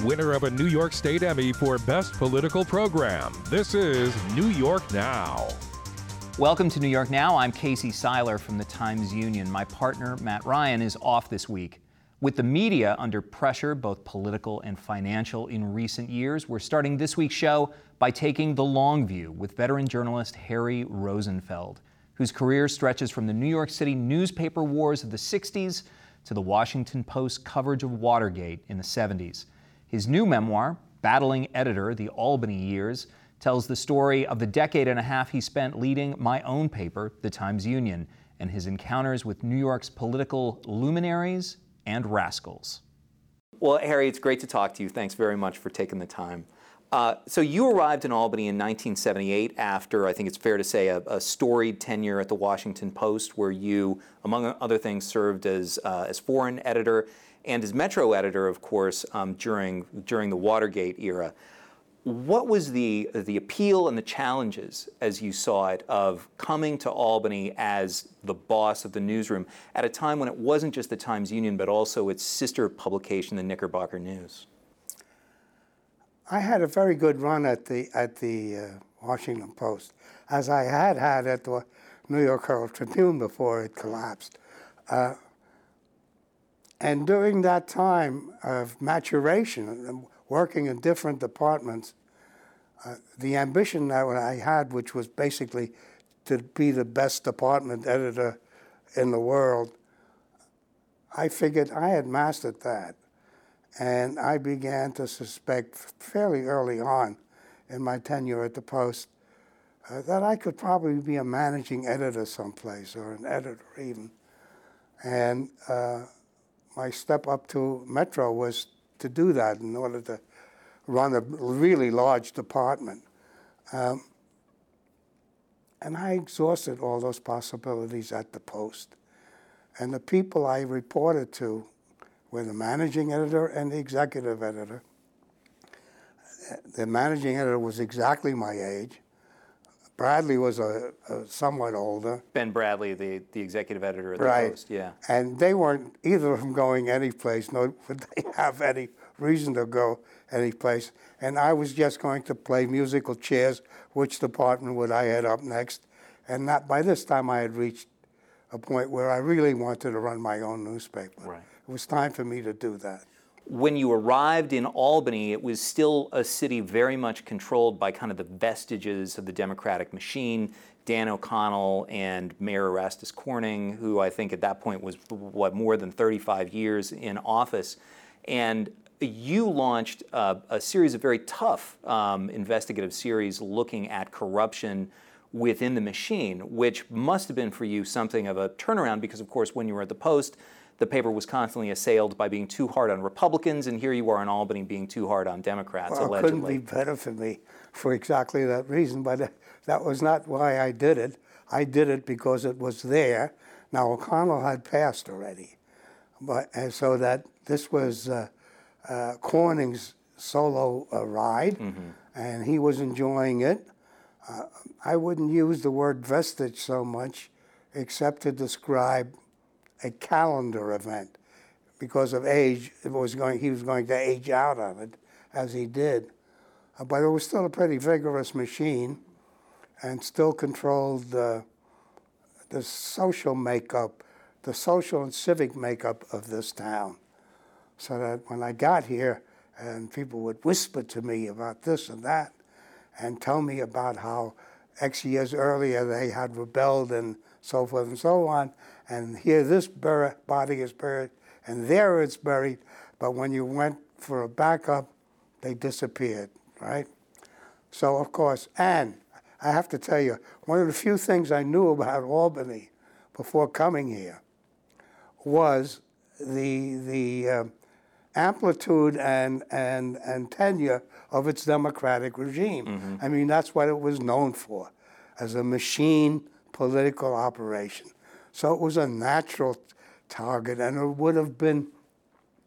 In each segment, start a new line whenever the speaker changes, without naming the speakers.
winner of a New York State Emmy for Best Political Program. This is New York Now.
Welcome to New York Now. I'm Casey Seiler from the Times-Union. My partner, Matt Ryan, is off this week. With the media under pressure, both political and financial, in recent years, we're starting this week's show by taking the long view with veteran journalist Harry Rosenfeld, whose career stretches from the New York City newspaper wars of the 60s to the Washington Post coverage of Watergate in the 70s. His new memoir, Battling Editor: The Albany Years, tells the story of the decade and a half he spent leading my own paper, the Times-Union, and his encounters with New York's political luminaries and rascals. Well, Harry, it's great to talk to you. Thanks very much for taking the time. So you arrived in Albany in 1978 after, I think it's fair to say, a storied tenure at the Washington Post, where you, among other things, served as foreign editor and as Metro editor, of course, during the Watergate era. What was the appeal and the challenges, as you saw it, of coming to Albany as the boss of the newsroom at a time when it wasn't just the Times-Union, but also its sister publication, the Knickerbocker News?
I had a very good run at the Washington Post, as I had at the New York Herald Tribune before it collapsed. And during that time of maturation and working in different departments, the ambition that I had, which was basically to be the best department editor in the world, I figured I had mastered that. And I began to suspect fairly early on in my tenure at the Post that I could probably be a managing editor someplace, or an editor even. And my step up to Metro was to do that in order to run a really large department. And I exhausted all those possibilities at the Post. And the people I reported to were the managing editor and the executive editor. The managing editor was exactly my age. Bradley was a somewhat older.
Ben Bradley, the executive editor of the
Right.
Post, yeah.
And they weren't either of them going anyplace, nor would they have any reason to go anyplace. And I was just going to play musical chairs, which department would I head up next. And by this time I had reached a point where I really wanted to run my own newspaper.
Right.
It was time for me to do that.
When you arrived in Albany, it was still a city very much controlled by kind of the vestiges of the Democratic machine. Dan O'Connell and Mayor Erastus Corning, who I think at that point was, more than 35 years in office. And you launched a series of very tough investigative series looking at corruption within the machine, which must have been for you something of a turnaround because, of course, when you were at the Post, the paper was constantly assailed by being too hard on Republicans, and here you are in Albany being too hard on Democrats,
allegedly. It couldn't be better for me for exactly that reason, but that was not why I did it. I did it because it was there. Now, O'Connell had passed already, and so that this was Corning's solo ride, and he was enjoying it. I wouldn't use the word vestige so much, except to describe a calendar event. Because of age, he was going to age out of it, as he did. But it was still a pretty vigorous machine, and still controlled the social makeup, the social and civic makeup of this town. So that when I got here, and people would whisper to me about this and that, and tell me about how X years earlier they had rebelled and so forth and so on, and here this body is buried, and there it's buried, but when you went for a backup, they disappeared, right? So, of course, and I have to tell you, one of the few things I knew about Albany before coming here was the amplitude and tenure of its democratic regime. I mean, that's what it was known for, as a machine political operation. So it was a natural target, and it would have been,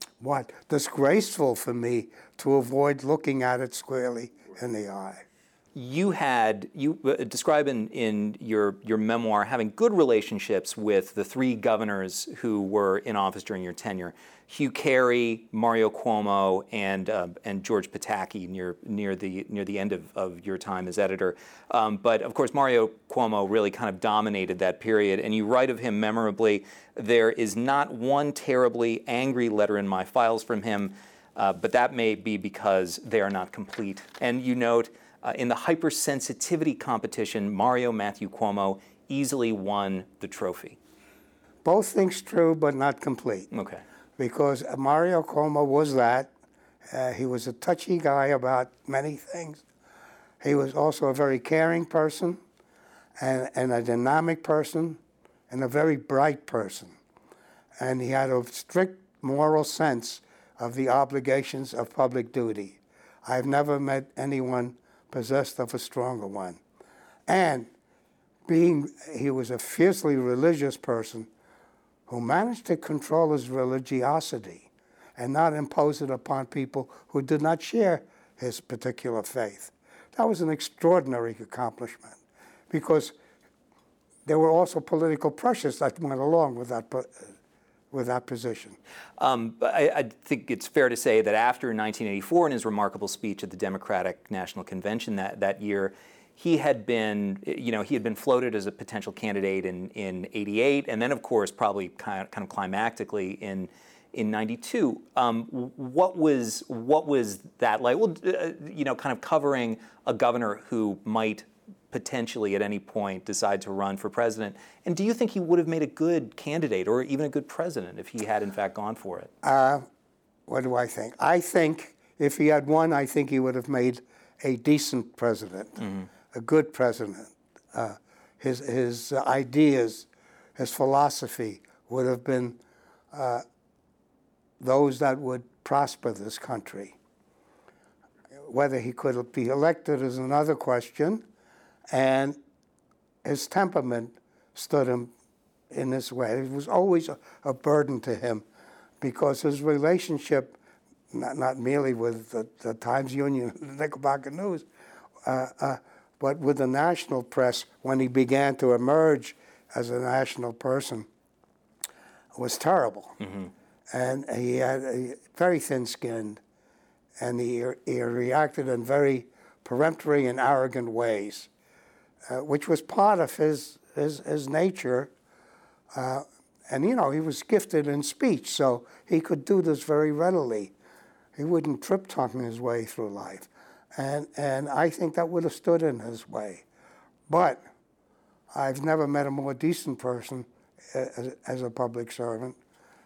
disgraceful for me to avoid looking at it squarely in the eye.
you describe in your memoir having good relationships with the three governors who were in office during your tenure: Hugh Carey, Mario Cuomo, and George Pataki near the end of your time as editor. But of course, Mario Cuomo really kind of dominated that period, and you write of him memorably, "There is not one terribly angry letter in my files from him, but that may be because they are not complete." And you note, in the hypersensitivity competition, Mario Matthew Cuomo easily won the trophy.
Both things true, but not complete.
Okay.
Because Mario Cuomo was that. He was a touchy guy about many things. He was also a very caring person and a dynamic person and a very bright person. And he had a strict moral sense of the obligations of public duty. I've never met anyone possessed of a stronger one. And he was a fiercely religious person who managed to control his religiosity and not impose it upon people who did not share his particular faith. That was an extraordinary accomplishment because there were also political pressures that went along with that position.
I think it's fair to say that after 1984, in his remarkable speech at the Democratic National Convention that year, he had been floated as a potential candidate in '88, and then, of course, probably kind of climactically in '92. What was that like? Well, kind of covering a governor who might potentially at any point decide to run for president. And do you think he would have made a good candidate or even a good president if he had in fact gone for it?
What do I think? I think if he had won, I think he would have made a decent president, a good president. His ideas, his philosophy would have been those that would prosper this country. Whether he could be elected is another question. And his temperament stood him in this way. It was always a burden to him because his relationship, not merely with the Times-Union, the Knickerbocker News, but with the national press when he began to emerge as a national person, was terrible. And he had very thin-skinned, and he reacted in very peremptory and arrogant ways. Which was part of his nature. And, he was gifted in speech, so he could do this very readily. He wouldn't trip-tongue his way through life. And I think that would have stood in his way. But I've never met a more decent person as a public servant.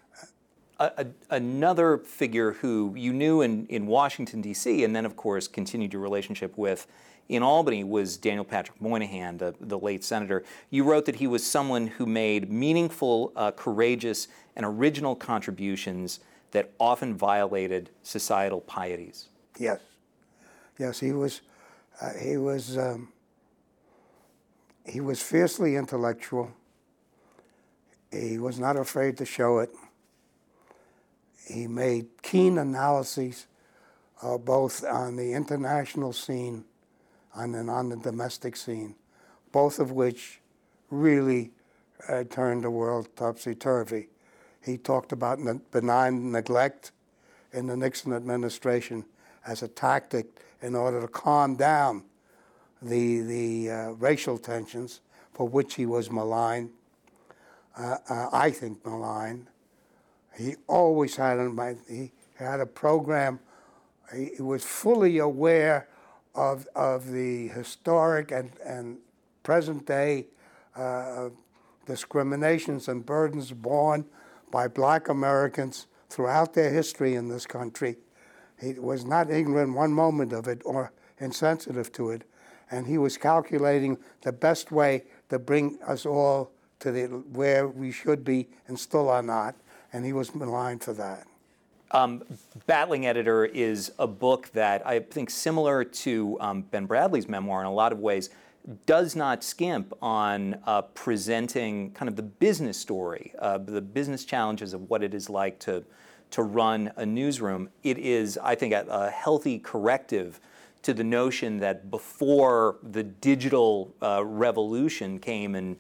Another figure who you knew in Washington, D.C., and then, of course, continued your relationship with in Albany was Daniel Patrick Moynihan, the late senator. You wrote that he was someone who made meaningful, courageous, and original contributions that often violated societal pieties.
Yes. He was fiercely intellectual. He was not afraid to show it. He made keen analyses, both on the international scene and on the domestic scene, both of which really turned the world topsy-turvy. He talked about benign neglect in the Nixon administration as a tactic in order to calm down the racial tensions for which he was maligned, I think maligned. He always had he had a program. He was fully aware of the historic and present-day discriminations and burdens borne by Black Americans throughout their history in this country. He was not ignorant one moment of it or insensitive to it, and he was calculating the best way to bring us all to where we should be and still are not, and he was maligned for that.
Battling Editor is a book that I think, similar to Ben Bradley's memoir in a lot of ways, does not skimp on presenting kind of the business story, the business challenges of what it is like to run a newsroom. It is, I think, a healthy corrective to the notion that before the digital revolution came and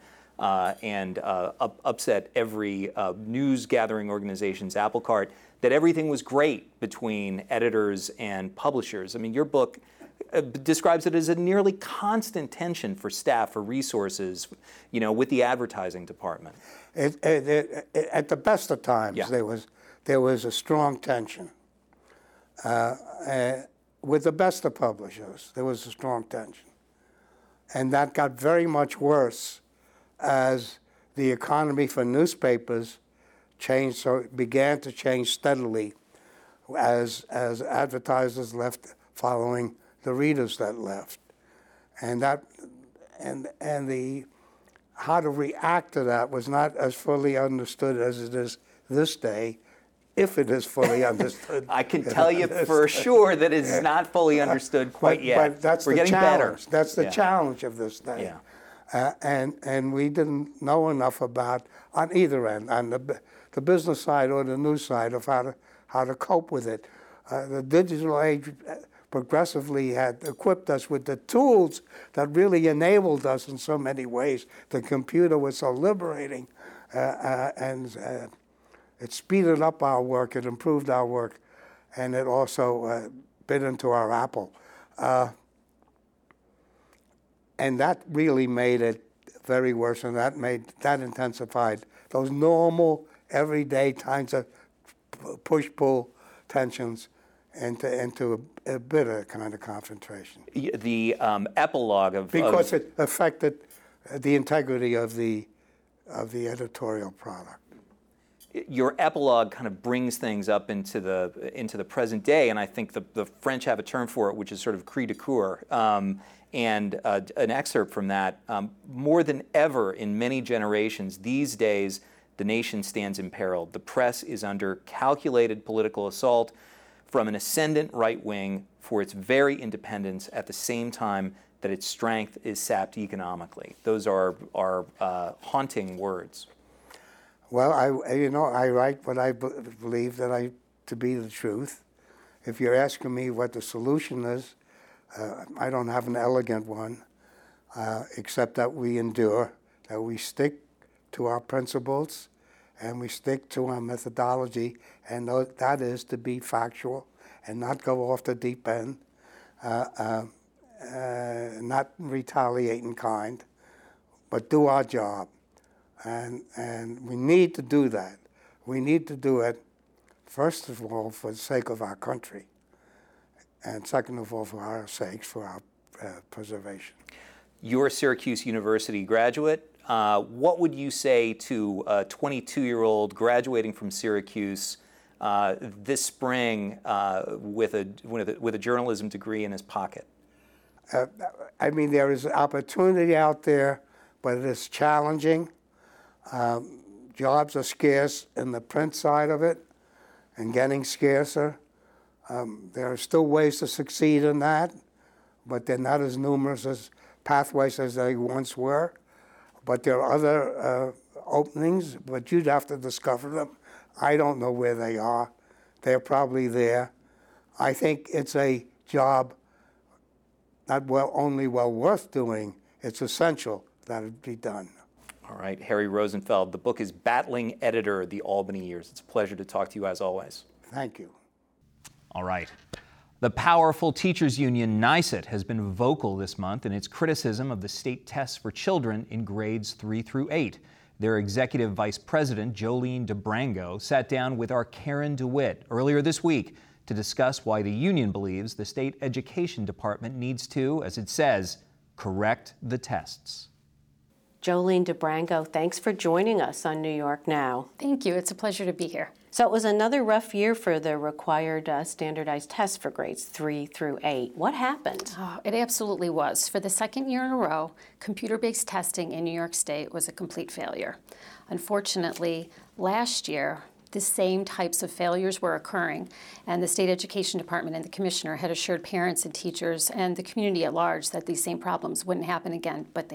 upset every news gathering organization's apple cart, that everything was great between editors and publishers. I mean, your book describes it as a nearly constant tension for staff, for resources, with the advertising department.
At the best of times, there was a strong tension. With the best of publishers, there was a strong tension. And that got very much worse as the economy for newspapers changed, so it began to change steadily as advertisers left following the readers that left. And the how to react to that was not as fully understood as it is this day, if it is fully understood.
I can tell you for sure that it's not fully understood quite yet.
But that's
We're
the
getting
challenge.
better.
That's the challenge of this day. And we didn't know enough about, on either end, on the business side or the news side, of how to cope with it. The digital age progressively had equipped us with the tools that really enabled us in so many ways. The computer was so liberating, and it speeded up our work, it improved our work, and it also bit into our apple. And that really made it very worse, and that intensified those normal, everyday kinds of push-pull tensions into a bitter kind of confrontation.
The epilogue of...
Because it affected the integrity of the editorial product.
Your epilogue kind of brings things up into the present day, and I think the French have a term for it, which is sort of cri de coeur. And an excerpt from that, more than ever in many generations, these days the nation stands imperiled. The press is under calculated political assault from an ascendant right wing for its very independence at the same time that its strength is sapped economically. Those are haunting words.
Well, I write what I believe to be the truth. If you're asking me what the solution is, I don't have an elegant one, except that we endure, that we stick to our principles, and we stick to our methodology, and that is to be factual and not go off the deep end, not retaliate in kind, but do our job. And we need to do that. We need to do it, first of all, for the sake of our country, and second of all, for our sakes, for our preservation. You're
a Syracuse University graduate. What would you say to a 22-year-old graduating from Syracuse this spring with a journalism degree in his pocket?
I mean, there is opportunity out there, but it is challenging. Jobs are scarce in the print side of it, and getting scarcer. There are still ways to succeed in that, but they're not as numerous as pathways as they once were. But there are other openings, but you'd have to discover them. I don't know where they are. They're probably there. I think it's a job not only well worth doing, it's essential that it be done.
All right, Harry Rosenfeld. The book is Battling Editor, The Albany Years. It's a pleasure to talk to you as always.
Thank you.
All right. The powerful teachers union NYSUT has been vocal this month in its criticism of the state tests for children in grades 3 through 8. Their executive vice president, Jolene DeBrango, sat down with our Karen DeWitt earlier this week to discuss why the union believes the state education department needs to, as it says, correct the tests.
Jolene DeBrango, thanks for joining us on New York Now.
Thank you. It's a pleasure to be here.
So it was another rough year for the required standardized tests for grades 3 through 8. What happened?
Oh, it absolutely was. For the second year in a row, computer-based testing in New York State was a complete failure. Unfortunately, last year, the same types of failures were occurring, and the State Education Department and the Commissioner had assured parents and teachers and the community at large that these same problems wouldn't happen again, but they did.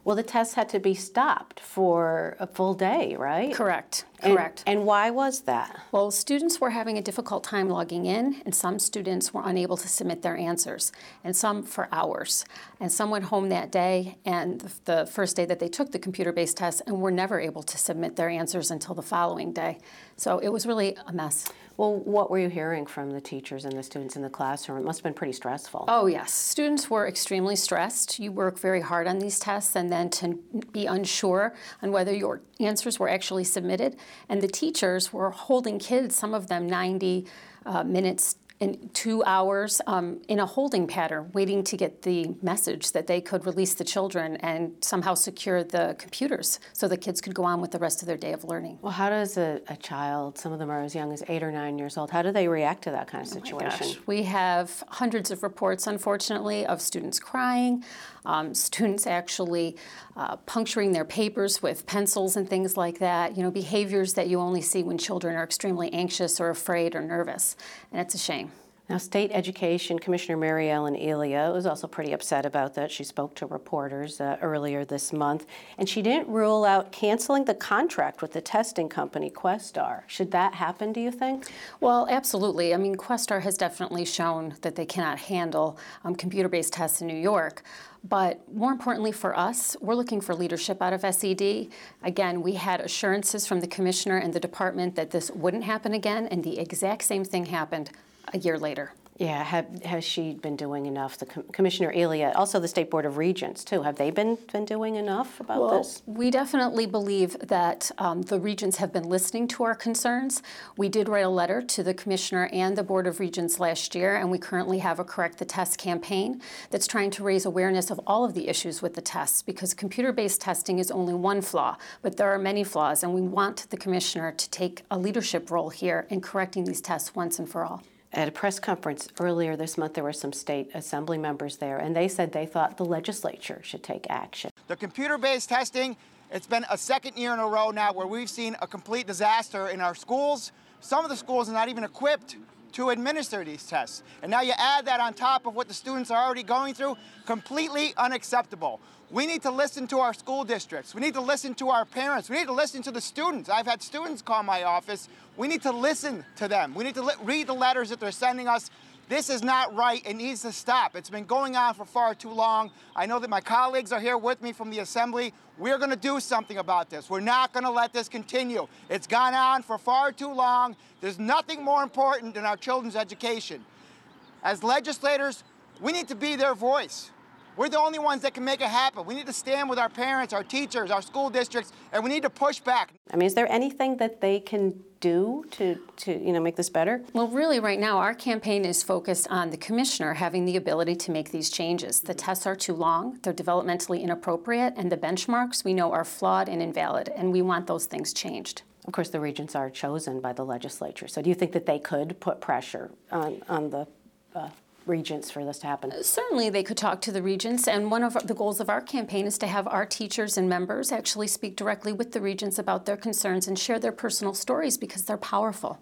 Well, the tests had to be stopped for a full day, right?
Correct.
And why was that?
Well, students were having a difficult time logging in, and some students were unable to submit their answers, and some for hours. And some went home that day, and the first day that they took the computer-based test, and were never able to submit their answers until the following day. So it was really a mess.
Well, what were you hearing from the teachers and the students in the classroom? It must have been pretty stressful.
Oh, yes. Students were extremely stressed. You work very hard on these tests, and then to be unsure on whether your answers were actually submitted. And the teachers were holding kids, some of them 90 minutes in 2 hours in a holding pattern, waiting to get the message that they could release the children and somehow secure the computers so the kids could go on with the rest of their day of learning.
Well, how does a child, some of them are as young as 8 or 9 years old, how do they react to that kind of situation?
We have hundreds of reports, unfortunately, of students crying, students actually puncturing their papers with pencils and things like that, behaviors that you only see when children are extremely anxious or afraid or nervous, and it's a shame.
Now, State Education Commissioner Mary Ellen Elia was also pretty upset about that. She spoke to reporters earlier this month, and she didn't rule out canceling the contract with the testing company, Questar. Should that happen, do you think?
Well, absolutely. I mean, Questar has definitely shown that they cannot handle computer-based tests in New York. But more importantly for us, we're looking for leadership out of SED. Again, we had assurances from the commissioner and the department that this wouldn't happen again, and the exact same thing happened a year later.
Yeah, has she been doing enough? The Commissioner Elia, also the State Board of Regents, too. Have they been doing enough about this?
We definitely believe that the regents have been listening to our concerns. We did write a letter to the Commissioner and the Board of Regents last year, and we currently have a Correct the Test campaign that's trying to raise awareness of all of the issues with the tests, because computer-based testing is only one flaw, but there are many flaws, and we want the Commissioner to take a leadership role here in correcting these tests once and for all.
At a press conference earlier this month, there were some state assembly members there, and they said they thought the legislature should take action.
The computer-based testing, it's been a second year in a row now where we've seen a complete disaster in our schools. Some of the schools are not even equipped to administer these tests. And now you add that on top of what the students are already going through, completely unacceptable. We need to listen to our school districts. We need to listen to our parents. We need to listen to the students. I've had students call my office. We need to listen to them. We need to read the letters that they're sending us. This is not right. It needs to stop. It's been going on for far too long. I know that my colleagues are here with me from the Assembly. We're going to do something about this. We're not going to let this continue. It's gone on for far too long. There's nothing more important than our children's education. As legislators, we need to be their voice. We're the only ones that can make it happen. We need to stand with our parents, our teachers, our school districts, and we need to push back.
I mean, is there anything that they can do to make this better?
Well, really, right now, our campaign is focused on the commissioner having the ability to make these changes. The tests are too long, they're developmentally inappropriate, and the benchmarks we know are flawed and invalid, and we want those things changed.
Of course, the regents are chosen by the legislature. So do you think that they could put pressure on the regents for this to happen?
Certainly they could talk to the regents, and one of the goals of our campaign is to have our teachers and members actually speak directly with the regents about their concerns and share their personal stories, because they're powerful.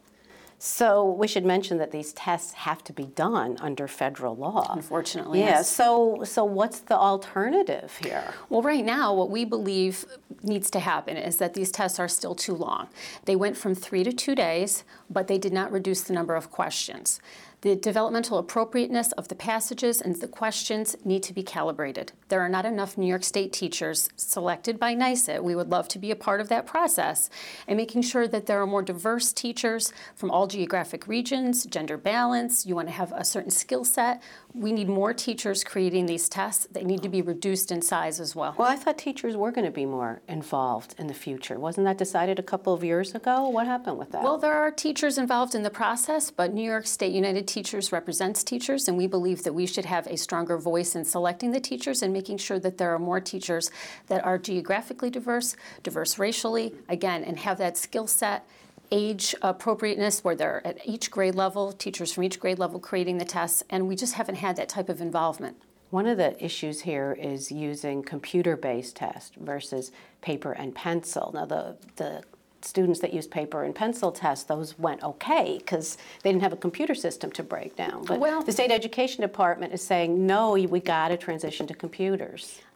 So we should mention that these tests have to be done under federal law.
Unfortunately,
yeah.
yes.
So what's the alternative here?
Well, right now, what we believe needs to happen is that these tests are still too long. They went from 3 to 2 days, but they did not reduce the number of questions. The developmental appropriateness of the passages and the questions need to be calibrated. There are not enough New York State teachers selected by NYSUT. We would love to be a part of that process, and making sure that there are more diverse teachers from all geographic regions, gender balance. You want to have a certain skill set. We need more teachers creating these tests. They need to be reduced in size as well.
Well, I thought teachers were going to be more involved in the future. Wasn't that decided a couple of years ago? What happened with that?
Well, there are teachers involved in the process, but New York State United Teachers represents teachers, and we believe that we should have a stronger voice in selecting the teachers and making sure that there are more teachers that are geographically diverse, diverse racially, again, and have that skill set, age appropriateness, where they're at each grade level, teachers from each grade level creating the tests, and we just haven't had that type of involvement.
One of the issues here is using computer-based tests versus paper and pencil. Now, the students that used paper and pencil tests, those went okay because they didn't have a computer system to break down. But the State Education Department is saying, no, we got to transition to computers.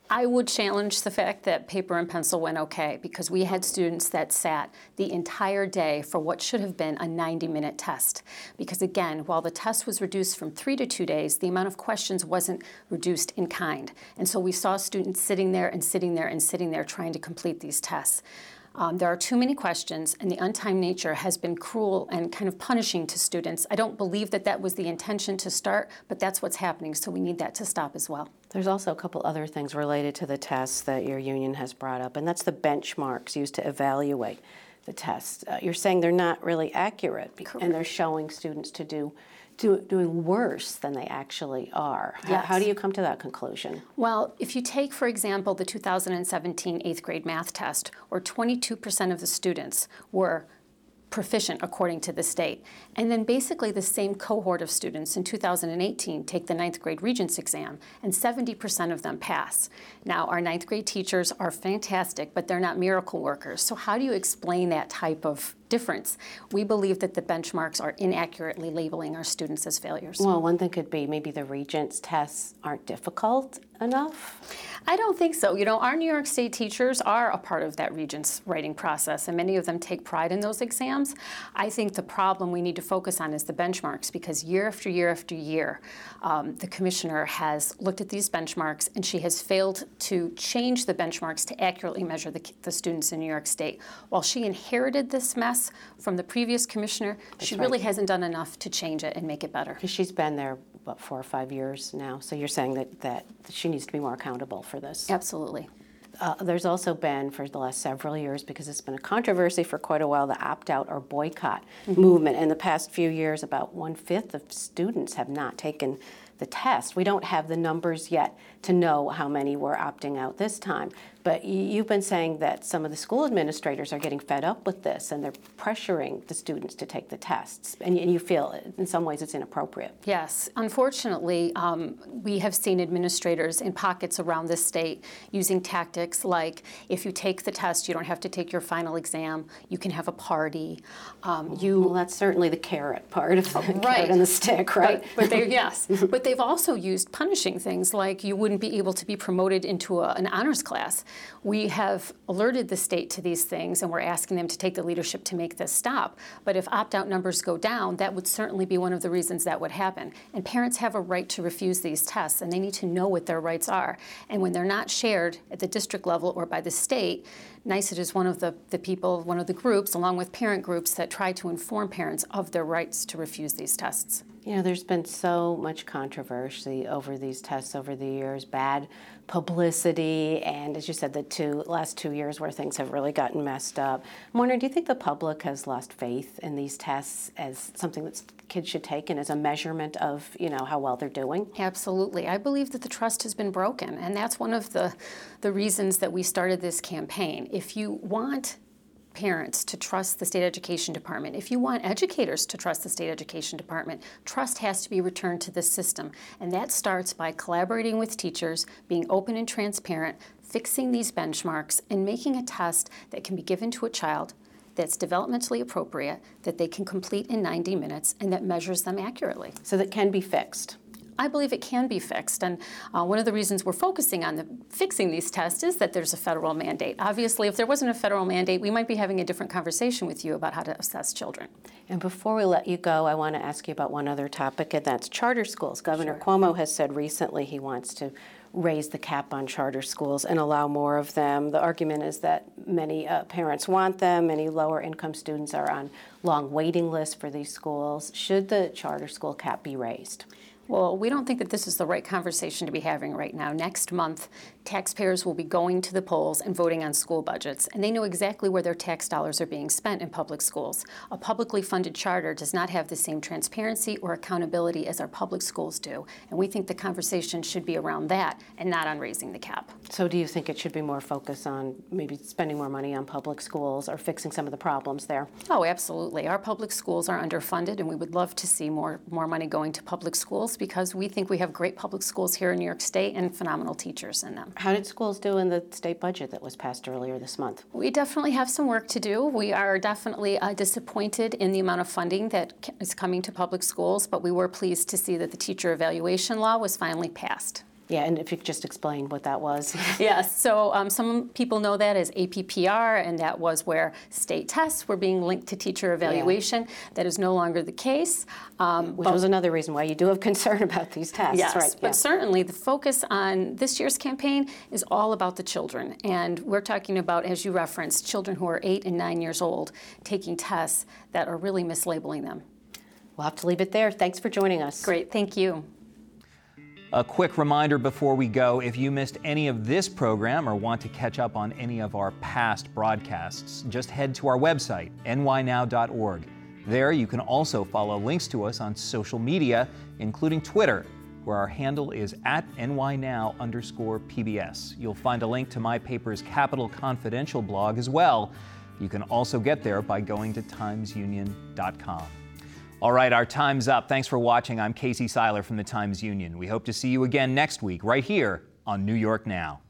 I would challenge the fact that paper and pencil went okay, because we had students that sat the entire day for what should have been a 90-minute test. Because again, while the test was reduced from 3 to 2 days, the amount of questions wasn't reduced in kind. And so we saw students sitting there and sitting there and sitting there trying to complete these tests. There are too many questions, and the untimed nature has been cruel and kind of punishing to students. I don't believe that that was the intention to start, but that's what's happening, so we need that to stop as well.
There's also a couple other things related to the tests that your union has brought up, and that's the benchmarks used to evaluate the tests. You're saying they're not really accurate, and they're showing students to doing worse than they actually are.
Yes.
How do you come to that conclusion?
Well, if you take, for example, the 2017 8th grade math test, where 22% of the students were proficient according to the state. And then basically the same cohort of students in 2018 take the 9th grade Regents exam, and 70% of them pass. Now, our 9th grade teachers are fantastic, but they're not miracle workers. So how do you explain that type of difference? We believe that the benchmarks are inaccurately labeling our students as failures.
Well, one thing could be maybe the Regents tests aren't difficult enough.
I don't think so. You know, our New York State teachers are a part of that Regents writing process, and many of them take pride in those exams. I think the problem we need to focus on is the benchmarks, because year after year after year, the commissioner has looked at these benchmarks, and she has failed to change the benchmarks to accurately measure the students in New York State. While she inherited this mess from the previous commissioner, she really hasn't done enough to change it and make it better.
Because she's been there, what, 4 or 5 years now, so you're saying that she needs to be more accountable for this.
Absolutely.
There's also been, for the last several years, because it's been a controversy for quite a while, the opt-out or boycott movement. In the past few years, about 1/5 of students have not taken the test. We don't have the numbers yet to know how many were opting out this time. But you've been saying that some of the school administrators are getting fed up with this, and they're pressuring the students to take the tests. And you feel, in some ways, it's inappropriate.
Yes. Unfortunately, we have seen administrators in pockets around the state using tactics like, if you take the test, you don't have to take your final exam, you can have a party.
Well, that's certainly the carrot part of the carrot and the stick, right?
But but they've also used punishing things like you wouldn't be able to be promoted into an honors class. We have alerted the state to these things, and we're asking them to take the leadership to make this stop. But if opt-out numbers go down, that would certainly be one of the reasons that would happen. And parents have a right to refuse these tests, and they need to know what their rights are. And when they're not shared at the district level or by the state, NYSUT is one of the people, one of the groups, along with parent groups, that try to inform parents of their rights to refuse these tests.
You know, there's been so much controversy over these tests over the years, bad publicity, and as you said, the last 2 years where things have really gotten messed up. I'm wondering, do you think the public has lost faith in these tests as something that kids should take and as a measurement of, you know, how well they're doing?
Absolutely. I believe that the trust has been broken, and that's one of the reasons that we started this campaign. If you want parents to trust the state education department, if you want educators to trust the state education department, trust has to be returned to this system. And that starts by collaborating with teachers, being open and transparent, fixing these benchmarks, and making a test that can be given to a child that's developmentally appropriate, that they can complete in 90 minutes, and that measures them accurately.
So that can be fixed.
I believe it can be fixed, and one of the reasons we're focusing on fixing these tests is that there's a federal mandate. Obviously, if there wasn't a federal mandate, we might be having a different conversation with you about how to assess children.
And before we let you go, I want to ask you about one other topic, and that's charter schools. Governor Cuomo has said recently he wants to raise the cap on charter schools and allow more of them. The argument is that many parents want them. Many lower income students are on long waiting lists for these schools. Should the charter school cap be raised?
Well, we don't think that this is the right conversation to be having right now. Next month, taxpayers will be going to the polls and voting on school budgets, and they know exactly where their tax dollars are being spent in public schools. A publicly funded charter does not have the same transparency or accountability as our public schools do, and we think the conversation should be around that and not on raising the cap.
So do you think it should be more focus on maybe spending more money on public schools or fixing some of the problems there?
Oh, absolutely. Our public schools are underfunded, and we would love to see more money going to public schools, because we think we have great public schools here in New York State and phenomenal teachers in them.
How did schools do in the state budget that was passed earlier this month?
We definitely have some work to do. We are definitely disappointed in the amount of funding that is coming to public schools, but we were pleased to see that the teacher evaluation law was finally passed.
Yeah, and if you could just explain what that was.
Yes, so some people know that as APPR, and that was where state tests were being linked to teacher evaluation. Yeah. That is no longer the case.
Which was another reason why you do have concern about these tests.
Yes,
right?
But certainly the focus on this year's campaign is all about the children. And we're talking about, as you referenced, children who are 8 and 9 years old taking tests that are really mislabeling them.
We'll have to leave it there. Thanks for joining us.
Great, thank you.
A quick reminder before we go, if you missed any of this program or want to catch up on any of our past broadcasts, just head to our website, nynow.org. There you can also follow links to us on social media, including Twitter, where our handle is @nynow_PBS. You'll find a link to my paper's Capital Confidential blog as well. You can also get there by going to timesunion.com. All right, our time's up. Thanks for watching. I'm Casey Seiler from the Times-Union. We hope to see you again next week right here on New York Now.